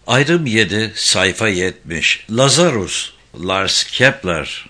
Ayrım 7, sayfa 70. Lazarus, Lars Kepler.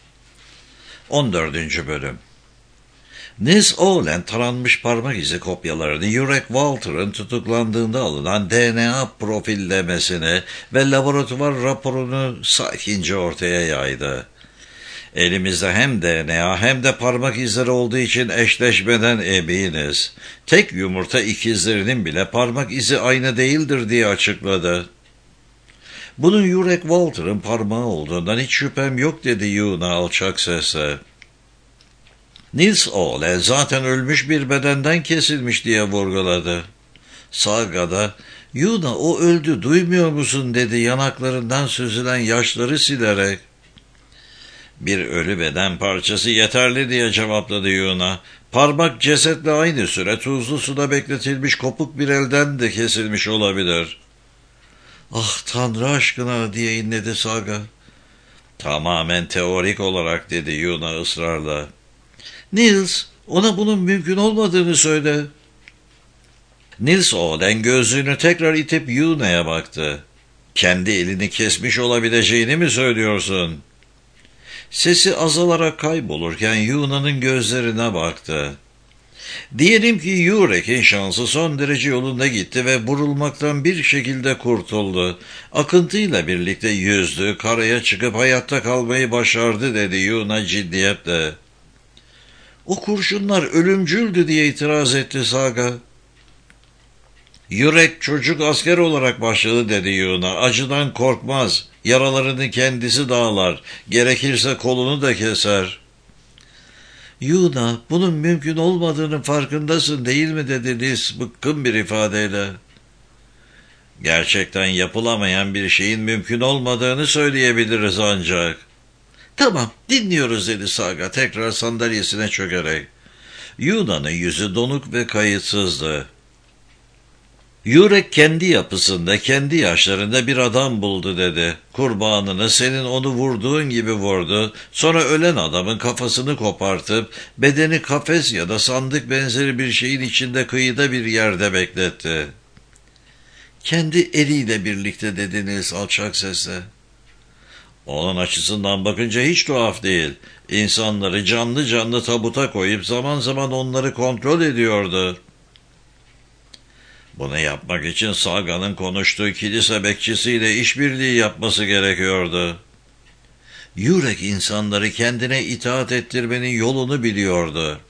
14. bölüm. Niels Ohlen taranmış parmak izi kopyalarını Jurek Walter'ın tutuklandığında alınan DNA profillemesini ve laboratuvar raporunu sakince ortaya yaydı. Elimizde hem DNA hem de parmak izleri olduğu için eşleşmeden eminiz. Tek yumurta ikizlerinin bile parmak izi aynı değildir diye açıkladı. Bunun Jurek Walter'ın parmağı olduğundan hiç şüphem yok dedi Yuna alçak sesle. Niels Ohlen zaten ölmüş bir bedenden kesilmiş diye vurguladı. Saga'da Yuna o öldü duymuyor musun dedi yanaklarından süzülen yaşları silerek. Bir ölü beden parçası yeterli diye cevapladı Yuna. Parmak cesetle aynı süre tuzlu suda bekletilmiş kopuk bir elden de kesilmiş olabilir. Ah Tanrı aşkına diye inledi Saga. Tamamen teorik olarak dedi Yuna ısrarla. Niels ona bunun mümkün olmadığını söyle. Niels Ohlen gözlüğünü tekrar itip Yuna'ya baktı. Kendi elini kesmiş olabileceğini mi söylüyorsun? Sesi azalarak kaybolurken Yuna'nın gözlerine baktı. Diyelim ki Jurek'in şansı son derece yolunda gitti ve vurulmaktan bir şekilde kurtuldu. Akıntıyla birlikte yüzdü, karaya çıkıp hayatta kalmayı başardı dedi Yuna ciddiyetle. O kurşunlar ölümcüldü diye itiraz etti Saga. Jurek çocuk asker olarak başladı dedi Yuna. Acıdan korkmaz. Yaralarını kendisi dağlar. Gerekirse kolunu da keser. Yuna bunun mümkün olmadığının farkındasın değil mi dedi Liz bıkkın bir ifadeyle. Gerçekten yapılamayan bir şeyin mümkün olmadığını söyleyebiliriz ancak. Tamam dinliyoruz dedi Saga tekrar sandalyesine çökerek. Yuna'nın yüzü donuk ve kayıtsızdı. Jurek kendi yapısında, kendi yaşlarında bir adam buldu dedi. Kurbanını senin onu vurduğun gibi vurdu. Sonra ölen adamın kafasını kopartıp bedeni kafes ya da sandık benzeri bir şeyin içinde kıyıda bir yerde bekletti. Kendi eliyle birlikte dediniz alçak sesle. Onun açısından bakınca hiç tuhaf değil. İnsanları canlı canlı tabuta koyup zaman zaman onları kontrol ediyordu. Bunu yapmak için Saga'nın konuştuğu kilise bekçisiyle işbirliği yapması gerekiyordu. Jurek insanları kendine itaat ettirmenin yolunu biliyordu.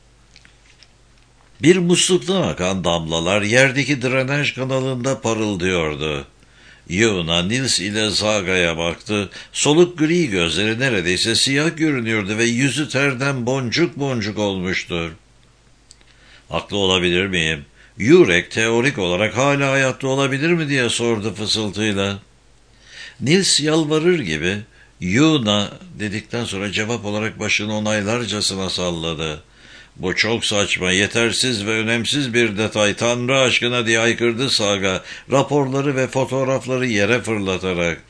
Bir musluktan akan damlalar yerdeki drenaj kanalında parıldıyordu. Yuna Niels ile Saga'ya baktı. Soluk gri gözleri neredeyse siyah görünüyordu ve yüzü terden boncuk boncuk olmuştu. Haklı olabilir miyim? Jurek teorik olarak hala hayatta olabilir mi diye sordu fısıltıyla. Niels yalvarır gibi Yuna dedikten sonra cevap olarak başını onaylarcasına salladı. Bu çok saçma, yetersiz ve önemsiz bir detay. Tanrı aşkına diye haykırdı Saga, raporları ve fotoğrafları yere fırlatarak.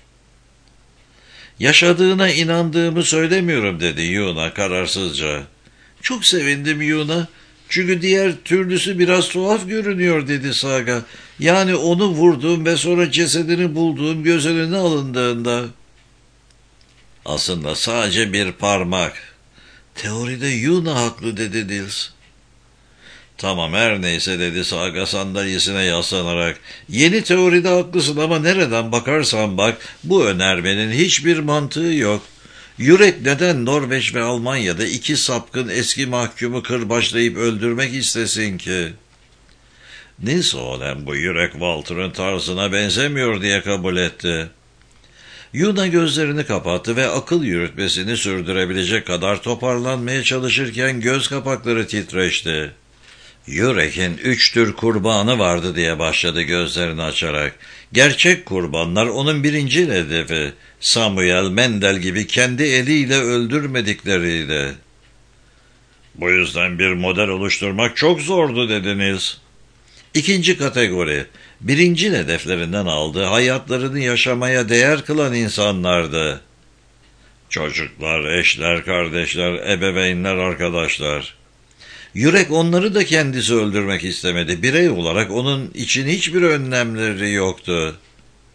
Yaşadığına inandığımı söylemiyorum dedi Yuna kararsızca. Çok sevindim Yuna. Çünkü diğer türlüsü biraz tuhaf görünüyor dedi Saga. Yani onu vurduğum ve sonra cesedini bulduğum göz önüne alındığında. Aslında sadece bir parmak. Teoride Yuna haklı dedi Niels. Tamam her neyse dedi Saga sandalyesine yaslanarak. Yeni teoride haklısın ama nereden bakarsan bak bu önermenin hiçbir mantığı yok. Jurek neden Norveç ve Almanya'da iki sapkın eski mahkumu kırbaçlayıp öldürmek istesin ki? Niels Ohlen bu Jurek Walter'ın tarzına benzemiyor diye kabul etti. Yuna gözlerini kapattı ve akıl yürütmesini sürdürebilecek kadar toparlanmaya çalışırken göz kapakları titreşti. Jurek'in 3 tür kurbanı vardı diye başladı gözlerini açarak. Gerçek kurbanlar onun birinci hedefi. Samuel, Mendel gibi kendi eliyle öldürmedikleriydi. Bu yüzden bir model oluşturmak çok zordu dediniz. İkinci kategori, birinci hedeflerinden aldığı hayatlarını yaşamaya değer kılan insanlardı. Çocuklar, eşler, kardeşler, ebeveynler, arkadaşlar. Jurek onları da kendisi öldürmek istemedi. Birey olarak onun için hiçbir önlemleri yoktu.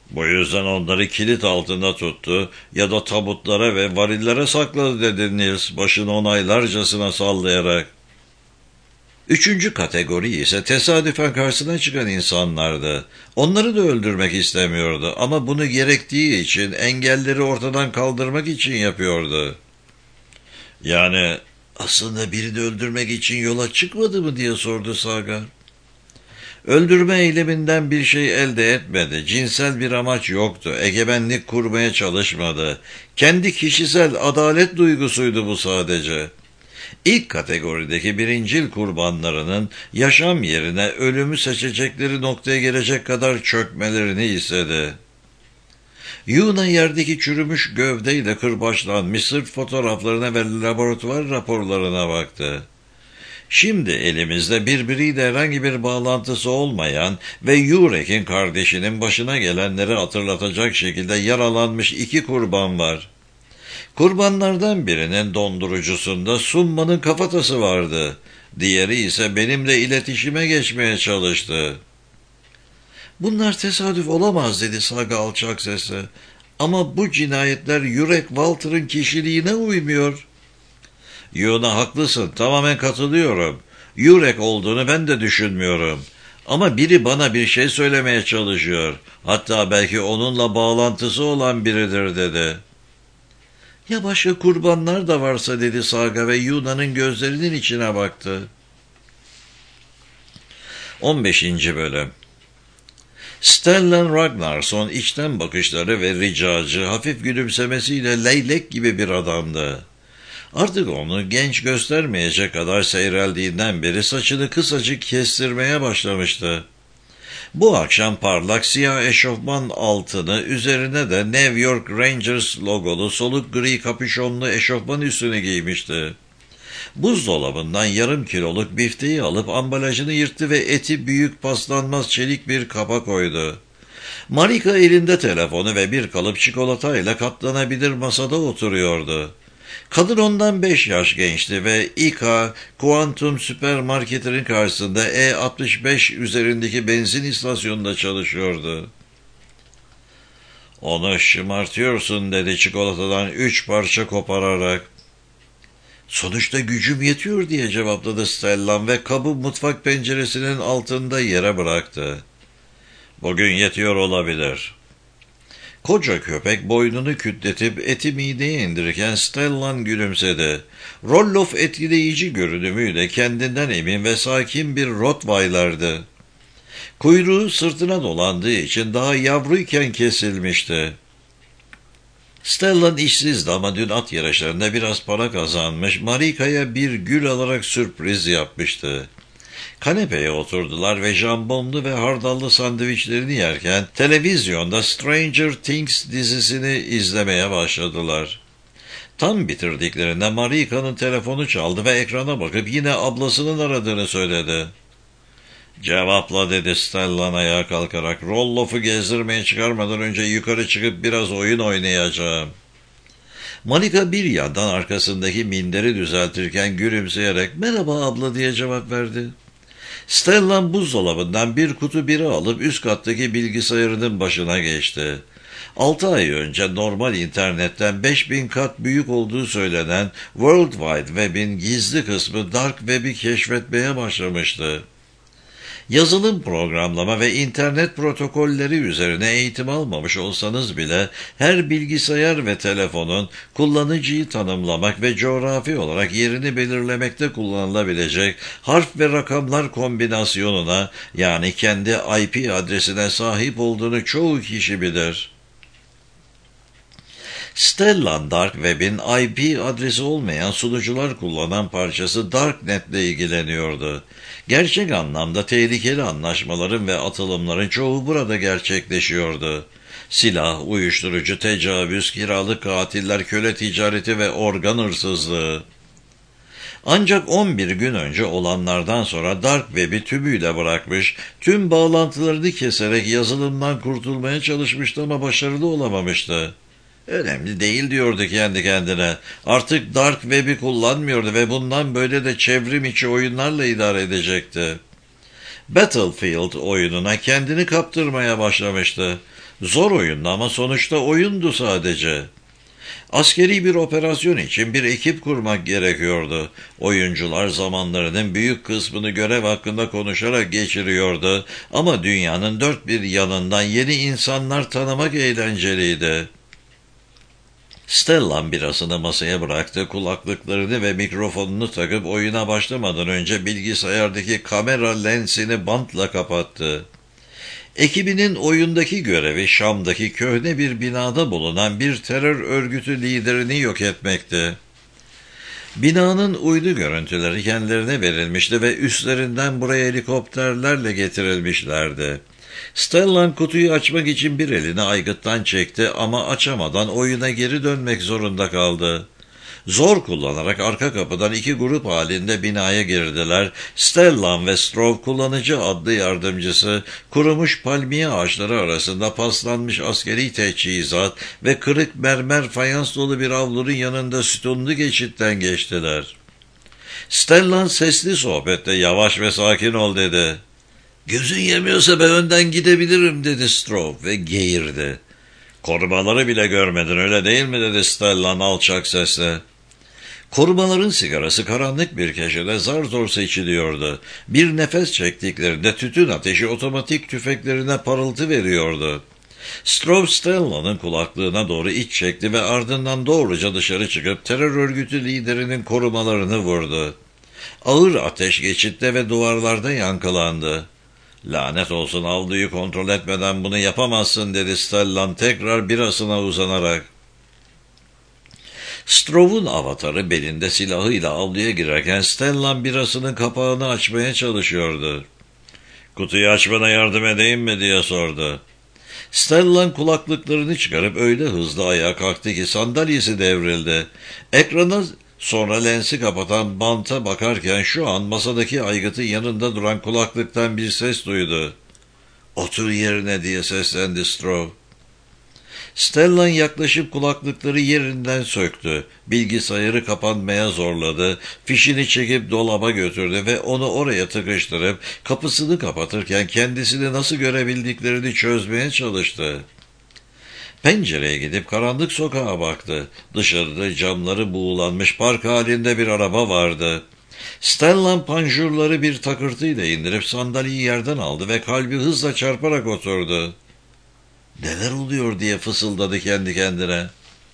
Bu yüzden onları kilit altında tuttu ya da tabutlara ve varillere sakladı dedi Niels, başını onaylarcasına sallayarak. Üçüncü kategori ise tesadüfen karşısına çıkan insanlardı. Onları da öldürmek istemiyordu ama bunu gerektiği için, engelleri ortadan kaldırmak için yapıyordu. Yani aslında birini öldürmek için yola çıkmadı mı diye sordu Saga. Öldürme eyleminden bir şey elde etmedi. Cinsel bir amaç yoktu. Egemenlik kurmaya çalışmadı. Kendi kişisel adalet duygusuydu bu sadece. İlk kategorideki birincil kurbanlarının yaşam yerine ölümü seçecekleri noktaya gelecek kadar çökmelerini istedi. Yuna yerdeki çürümüş gövdeyle kırbaçlanmış sırt fotoğraflarına ve laboratuvar raporlarına baktı. Şimdi elimizde birbiriyle herhangi bir bağlantısı olmayan ve Yurek'in kardeşinin başına gelenleri hatırlatacak şekilde yaralanmış 2 kurban var. Kurbanlardan birinin dondurucusunda Summa'nın kafatası vardı. Diğeri ise benimle iletişime geçmeye çalıştı. Bunlar tesadüf olamaz dedi Saga alçak sesle. Ama bu cinayetler Yurek Walter'ın kişiliğine uymuyor. Yuna haklısın, tamamen katılıyorum. Yurek olduğunu ben de düşünmüyorum. Ama biri bana bir şey söylemeye çalışıyor. Hatta belki onunla bağlantısı olan biridir dedi. Ya başka kurbanlar da varsa dedi Saga ve Yuna'nın gözlerinin içine baktı. 15. Bölüm. Stellan Ragnarsson içten bakışları ve ricacı, hafif gülümsemesiyle leylek gibi bir adamdı. Artık onu genç göstermeyecek kadar seyreldiğinden beri saçını kısacık kestirmeye başlamıştı. Bu akşam parlak siyah eşofman altını, üzerine de New York Rangers logolu soluk gri kapüşonlu eşofman üstünü giymişti. Buzdolabından yarım kiloluk bifteyi alıp ambalajını yırttı ve eti büyük paslanmaz çelik bir kaba koydu. Marika elinde telefonu ve bir kalıp çikolatayla katlanabilir masada oturuyordu. Kadın ondan 5 yaş gençti ve İKA Quantum süpermarketinin karşısında E65 üzerindeki benzin istasyonunda çalışıyordu. Onu şımartıyorsun dedi çikolatadan 3 parça kopararak. Sonuçta gücüm yetiyor diye cevapladı Stellan ve kabı mutfak penceresinin altında yere bıraktı. Bugün yetiyor olabilir. Koca köpek boynunu kütletip eti mideye indirirken Stellan gülümsedi. Roloff etkileyici görünümüyle kendinden emin ve sakin bir Rottweiler'dı. Kuyruğu sırtına dolandığı için daha yavruyken kesilmişti. Stellan işsizdi ama dün at yarışlarında biraz para kazanmış, Marika'ya bir gül alarak sürpriz yapmıştı. Kanepeye oturdular ve jambonlu ve hardallı sandviçlerini yerken televizyonda Stranger Things dizisini izlemeye başladılar. Tam bitirdiklerinde Marika'nın telefonu çaldı ve ekrana bakıp yine ablasının aradığını söyledi. Cevapla dedi Stellan ayağa kalkarak. Roloff'u gezdirmeye çıkarmadan önce yukarı çıkıp biraz oyun oynayacağım. Marika bir yandan arkasındaki minderi düzeltirken gülümseyerek merhaba abla diye cevap verdi. Stellan buzdolabından bir kutu bira alıp üst kattaki bilgisayarının başına geçti. 6 ay önce normal internetten 5000 kat büyük olduğu söylenen World Wide Web'in gizli kısmı Dark Web'i keşfetmeye başlamıştı. Yazılım programlama ve internet protokolleri üzerine eğitim almamış olsanız bile her bilgisayar ve telefonun kullanıcıyı tanımlamak ve coğrafi olarak yerini belirlemekte kullanılabilecek harf ve rakamlar kombinasyonuna yani kendi IP adresine sahip olduğunu çoğu kişi bilir. Stellan Dark Web'in IP adresi olmayan sunucular kullanan parçası Darknet ile ilgileniyordu. Gerçek anlamda tehlikeli anlaşmaların ve atılımların çoğu burada gerçekleşiyordu. Silah, uyuşturucu, tecavüz, kiralık katiller, köle ticareti ve organ hırsızlığı. Ancak 11 gün önce olanlardan sonra Dark Web'i tümüyle bırakmış, tüm bağlantılarını keserek yazılımdan kurtulmaya çalışmıştı ama başarılı olamamıştı. Önemli değil diyordu kendi kendine. Artık Dark Web'i kullanmıyordu ve bundan böyle de çevrim içi oyunlarla idare edecekti. Battlefield oyununa kendini kaptırmaya başlamıştı. Zor oyundu ama sonuçta oyundu sadece. Askeri bir operasyon için bir ekip kurmak gerekiyordu. Oyuncular zamanlarının büyük kısmını görev hakkında konuşarak geçiriyordu ama dünyanın dört bir yanından yeni insanlar tanımak eğlenceliydi. Stellan birasını masaya bıraktı, kulaklıklarını ve mikrofonunu takıp oyuna başlamadan önce bilgisayardaki kamera lensini bantla kapattı. Ekibinin oyundaki görevi Şam'daki köhne bir binada bulunan bir terör örgütü liderini yok etmekti. Binanın uydu görüntüleri kendilerine verilmişti ve üstlerinden buraya helikopterlerle getirilmişlerdi. Stellan kutuyu açmak için bir elini aygıttan çekti ama açamadan oyuna geri dönmek zorunda kaldı. Zor kullanarak arka kapıdan iki grup halinde binaya girdiler. Stellan ve Strove kullanıcı adlı yardımcısı, kurumuş palmiye ağaçları arasında paslanmış askeri teçhizat ve kırık mermer fayans dolu bir avlunun yanında sütunlu geçitten geçtiler. Stellan sesli sohbette yavaş ve sakin ol dedi. Gözün yemiyorsa ben önden gidebilirim dedi Strove ve geğirdi. Korumaları bile görmedin öyle değil mi dedi Stellan alçak sesle. Korumaların sigarası karanlık bir köşede zar zor seçiliyordu. Bir nefes çektiklerinde tütün ateşi otomatik tüfeklerine parıltı veriyordu. Strove Stellan'ın kulaklığına doğru iç çekti ve ardından doğruca dışarı çıkıp terör örgütü liderinin korumalarını vurdu. Ağır ateş geçitte ve duvarlarda yankılandı. Lanet olsun avluyu kontrol etmeden bunu yapamazsın dedi Stellan tekrar birasına uzanarak. Strove'un avatarı belinde silahıyla avluya girerken Stellan birasının kapağını açmaya çalışıyordu. Kutuyu açmana yardım edeyim mi diye sordu. Stellan kulaklıklarını çıkarıp öyle hızlı ayağa kalktı ki sandalyesi devrildi. Ekrana sonra lensi kapatan banta bakarken şu an masadaki aygıtın yanında duran kulaklıktan bir ses duydu. Otur yerine diye seslendi Strove. Stellan yaklaşıp kulaklıkları yerinden söktü. Bilgisayarı kapanmaya zorladı. Fişini çekip dolaba götürdü ve onu oraya tıkıştırıp kapısını kapatırken kendisini nasıl görebildiklerini çözmeye çalıştı. Pencereye gidip karanlık sokağa baktı. Dışarıda camları buğulanmış park halinde bir araba vardı. Stellan panjurları bir takırtıyla indirip sandalyeyi yerden aldı ve kalbi hızla çarparak oturdu. Neler oluyor diye fısıldadı kendi kendine.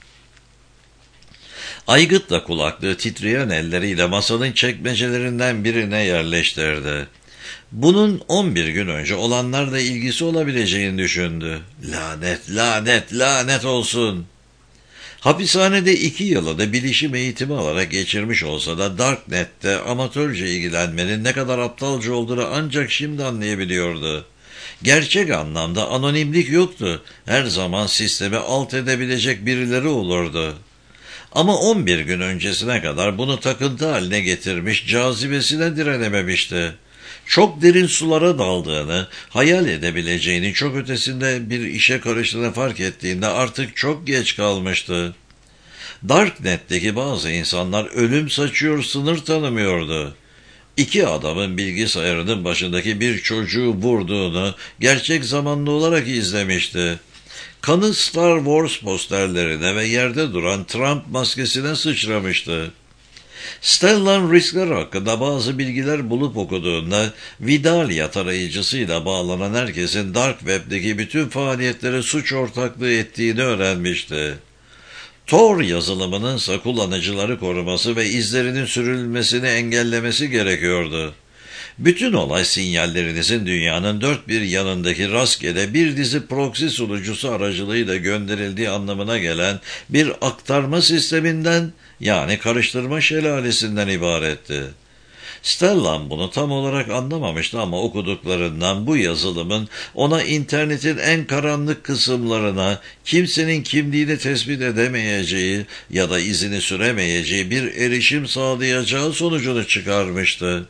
Aygıtla kulaklığı titreyen elleriyle masanın çekmecelerinden birine yerleştirdi. Bunun 11 gün önce olanlarla ilgisi olabileceğini düşündü. Lanet, lanet, lanet olsun. Hapishanede 2 yılını bilişim eğitimi alarak geçirmiş olsa da Darknet'te amatörce ilgilenmenin ne kadar aptalca olduğunu ancak şimdi anlayabiliyordu. Gerçek anlamda anonimlik yoktu. Her zaman sistemi alt edebilecek birileri olurdu. Ama 11 gün öncesine kadar bunu takıntı haline getirmiş, cazibesine direnememişti. Çok derin sulara daldığını, hayal edebileceğinin çok ötesinde bir işe karıştığını fark ettiğinde artık çok geç kalmıştı. Darknet'teki bazı insanlar ölüm saçıyor, sınır tanımıyordu. 2 adamın bilgisayarının başındaki bir çocuğu vurduğunu gerçek zamanlı olarak izlemişti. Kanı Star Wars posterlerine ve yerde duran Trump maskesine sıçramıştı. Stellan riskler hakkında bazı bilgiler bulup okuduğunda Vidalia tarayıcısıyla bağlanan herkesin Dark Web'deki bütün faaliyetlere suç ortaklığı ettiğini öğrenmişti. Tor yazılımınınsa kullanıcıları koruması ve izlerinin sürülmesini engellemesi gerekiyordu. Bütün olay sinyallerinizin dünyanın dört bir yanındaki rastgele bir dizi proxy sunucusu aracılığıyla gönderildiği anlamına gelen bir aktarma sisteminden yani karıştırma şelalesinden ibaretti. Stellan bunu tam olarak anlamamıştı ama okuduklarından bu yazılımın ona internetin en karanlık kısımlarına kimsenin kimliğini tespit edemeyeceği ya da izini süremeyeceği bir erişim sağlayacağı sonucunu çıkarmıştı.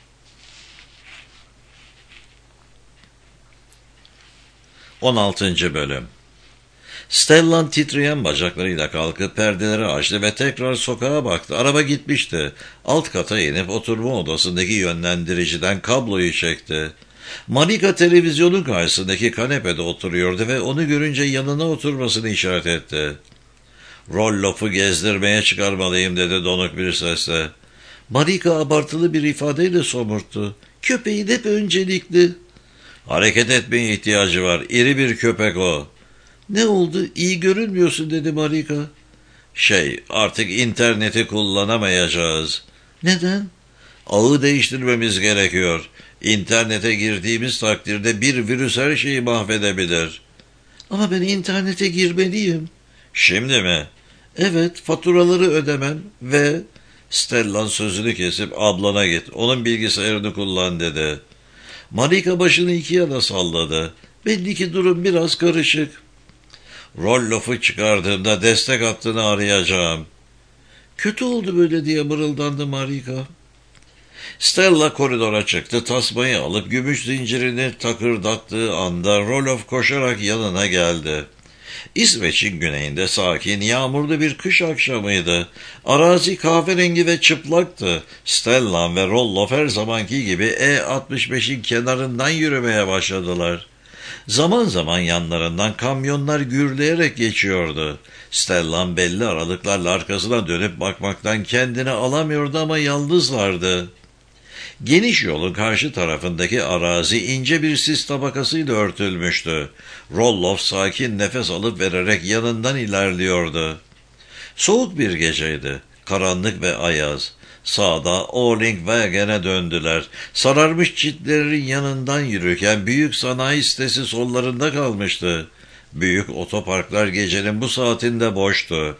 16. Bölüm. Stellan titreyen bacaklarıyla kalkıp perdeleri açtı ve tekrar sokağa baktı. Araba gitmişti. Alt kata inip oturma odasındaki yönlendiriciden kabloyu çekti. Marika televizyonun karşısındaki kanepede oturuyordu ve onu görünce yanına oturmasını işaret etti. "Rollof'u gezdirmeye çıkarmalıyım," dedi donuk bir sesle. Marika abartılı bir ifadeyle somurttu. "Köpeğin hep öncelikli." "Hareket etmeye ihtiyacı var. İri bir köpek o." "Ne oldu? İyi görünmüyorsun," dedi Marika. Artık interneti kullanamayacağız." "Neden?" "Ağı değiştirmemiz gerekiyor. İnternete girdiğimiz takdirde bir virüs her şeyi mahvedebilir." "Ama ben internete girmeliyim." "Şimdi mi?" "Evet, faturaları ödemem ve..." Stellan sözünü kesip "Ablana git, onun bilgisayarını kullan," dedi. Marika başını iki yana salladı. "Belli ki durum biraz karışık." "Rollof'u çıkardığımda destek hattını arayacağım." "Kötü oldu böyle," diye mırıldandı Marika. Stella koridora çıktı. Tasmayı alıp gümüş zincirini takırdattığı anda Roloff koşarak yanına geldi. İsveç'in güneyinde sakin, yağmurlu bir kış akşamıydı. Arazi kahverengi ve çıplaktı. Stellan ve Roloff her zamanki gibi E65'in kenarından yürümeye başladılar. Zaman zaman yanlarından kamyonlar gürleyerek geçiyordu. Stellan belli aralıklarla arkasına dönüp bakmaktan kendini alamıyordu ama yalnızlardı. Geniş yolun karşı tarafındaki arazi ince bir sis tabakasıyla örtülmüştü. Roloff sakin nefes alıp vererek yanından ilerliyordu. Soğuk bir geceydi. Karanlık ve ayaz. Sağda Orlingwagen'e döndüler. Sararmış çitlerin yanından yürürken büyük sanayi sitesi sollarında kalmıştı. Büyük otoparklar gecenin bu saatinde boştu.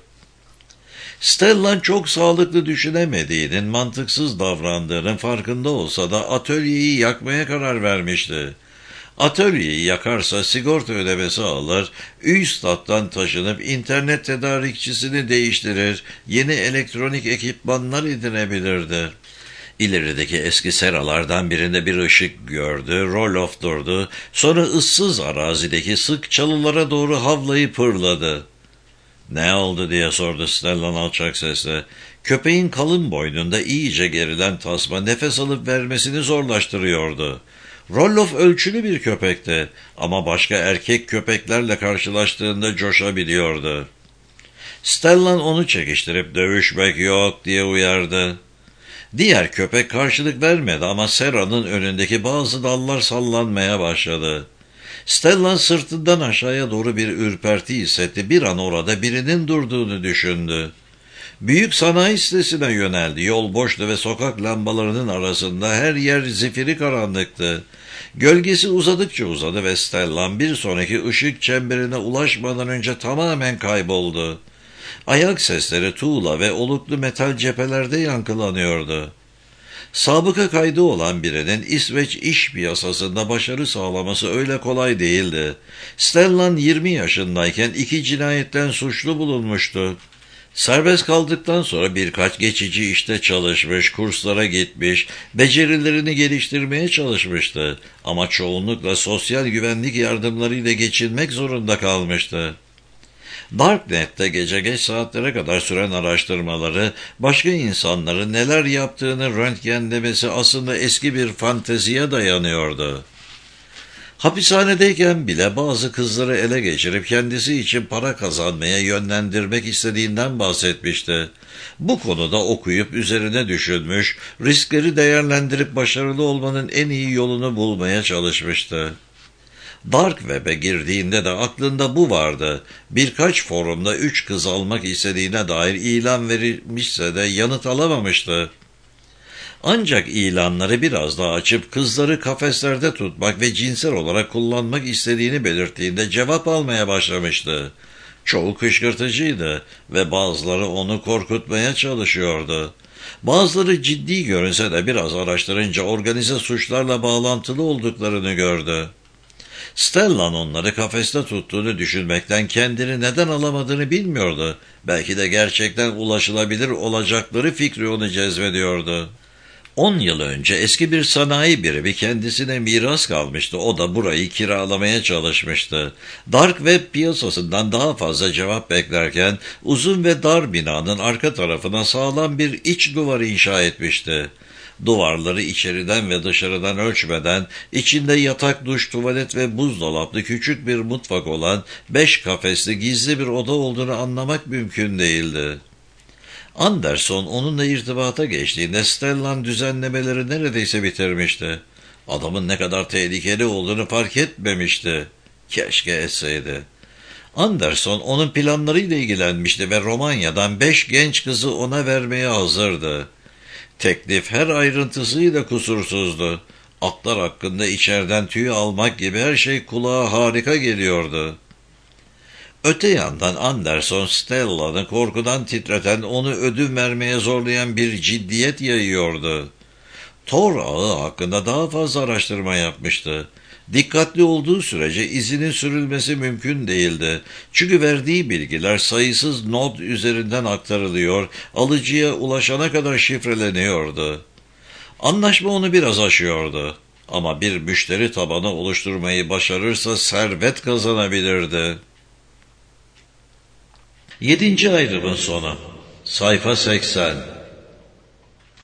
Stellan çok sağlıklı düşünemediğinin, mantıksız davrandığının farkında olsa da atölyeyi yakmaya karar vermişti. Atölyeyi yakarsa sigorta ödemesi alır, Üstad'dan taşınıp internet tedarikçisini değiştirir, yeni elektronik ekipmanlar edinebilirdi. İlerideki eski seralardan birinde bir ışık gördü, Roloff durdu, sonra ıssız arazideki sık çalılara doğru havlayıp pırladı. "Ne oldu?" diye sordu Stellan alçak sesle. Köpeğin kalın boynunda iyice gerilen tasma nefes alıp vermesini zorlaştırıyordu. Roloff ölçülü bir köpekti ama başka erkek köpeklerle karşılaştığında coşabiliyordu. Stellan onu çekiştirip "Dövüşmek yok," diye uyardı. Diğer köpek karşılık vermedi ama seranın önündeki bazı dallar sallanmaya başladı. Stellan sırtından aşağıya doğru bir ürperti hissetti. Bir an orada birinin durduğunu düşündü. Büyük sanayi sitesine yöneldi. Yol boştu ve sokak lambalarının arasında her yer zifiri karanlıktı. Gölgesi uzadıkça uzadı ve Stellan bir sonraki ışık çemberine ulaşmadan önce tamamen kayboldu. Ayak sesleri tuğla ve oluklu metal cephelerde yankılanıyordu. Sabıka kaydı olan birinin İsveç iş piyasasında başarı sağlaması öyle kolay değildi. Stellan 20 yaşındayken 2 cinayetten suçlu bulunmuştu. Serbest kaldıktan sonra birkaç geçici işte çalışmış, kurslara gitmiş, becerilerini geliştirmeye çalışmıştı. Ama çoğunlukla sosyal güvenlik yardımlarıyla geçinmek zorunda kalmıştı. Darknet'te gece geç saatlere kadar süren araştırmaları, başka insanların neler yaptığını röntgenlemesi aslında eski bir fanteziye dayanıyordu. Hapishanedeyken bile bazı kızları ele geçirip kendisi için para kazanmaya yönlendirmek istediğinden bahsetmişti. Bu konuda okuyup üzerine düşünmüş, riskleri değerlendirip başarılı olmanın en iyi yolunu bulmaya çalışmıştı. Dark Web'e girdiğinde de aklında bu vardı. Birkaç forumda 3 kız almak istediğine dair ilan verilmişse de yanıt alamamıştı. Ancak ilanları biraz daha açıp kızları kafeslerde tutmak ve cinsel olarak kullanmak istediğini belirttiğinde cevap almaya başlamıştı. Çoğu kışkırtıcıydı ve bazıları onu korkutmaya çalışıyordu. Bazıları ciddi görünse de biraz araştırınca organize suçlarla bağlantılı olduklarını gördü. Stellan onları kafeste tuttuğunu düşünmekten kendini neden alamadığını bilmiyordu. Belki de gerçekten ulaşılabilir olacakları fikri onu cezbediyordu. 10 yıl önce eski bir sanayi birimi kendisine miras kalmıştı. O da burayı kiralamaya çalışmıştı. Dark Web piyasasından daha fazla cevap beklerken uzun ve dar binanın arka tarafına sağlam bir iç duvar inşa etmişti. Duvarları içeriden ve dışarıdan ölçmeden, içinde yatak, duş, tuvalet ve buzdolaplı küçük bir mutfak olan 5 kafesli gizli bir oda olduğunu anlamak mümkün değildi. Anderson onunla irtibata geçtiğinde Stellan düzenlemeleri neredeyse bitirmişti. Adamın ne kadar tehlikeli olduğunu fark etmemişti. Keşke etseydi. Anderson onun planlarıyla ilgilenmişti ve Romanya'dan 5 genç kızı ona vermeye hazırdı. Teklif her ayrıntısıyla kusursuzdu. Atlar hakkında içeriden tüy almak gibi her şey kulağa harika geliyordu. Öte yandan Anderson, Stella'nı korkudan titreten, onu ödün vermeye zorlayan bir ciddiyet yayıyordu. Thor ağı hakkında daha fazla araştırma yapmıştı. Dikkatli olduğu sürece izinin sürülmesi mümkün değildi. Çünkü verdiği bilgiler sayısız not üzerinden aktarılıyor, alıcıya ulaşana kadar şifreleniyordu. Anlaşma onu biraz aşıyordu. Ama bir müşteri tabanı oluşturmayı başarırsa servet kazanabilirdi. 7. ayrımın sonu. Sayfa 80.